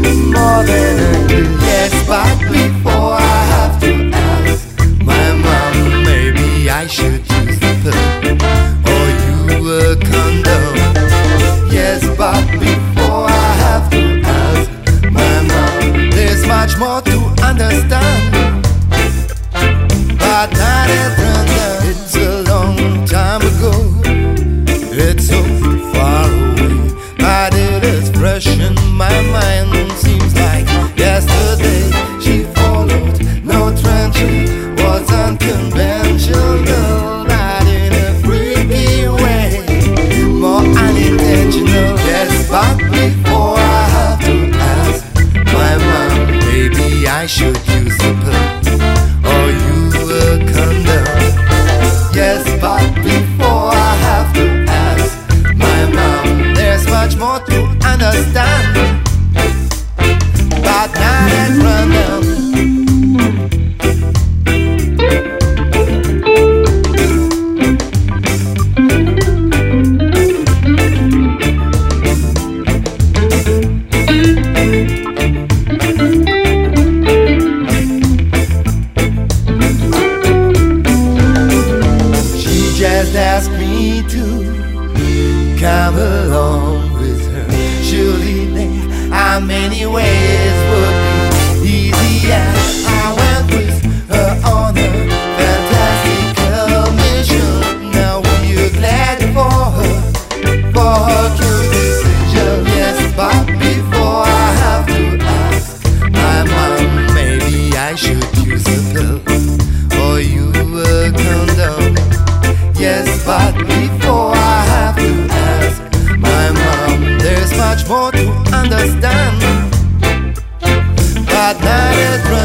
more than a year. Yes, but before I have to ask my mom, maybe I should use the pill or you a condom. Yes, but before I have to ask my mom, there's much more to understand. But not everyone, it's a long time ago. It's so far away, but it is fresh in my mind. Seems like yesterday she followed no trend. She was unconventional, not in a freaky way, more unintentional. Yes, but before I have to ask my mom, maybe I should use a pill or you a condom. Yes, but before I have to ask my mom, there's much more to understand, but not at random. Just ask me to come along with her. Surely there are many ways would be easier. I went with her on a fantastical mission. Now we're glad for her cute decision. Yes, but before I have to ask my mom, maybe I should use a pill or you a condom. Yes, but before I have to ask my mom, there's much more to understand, but not at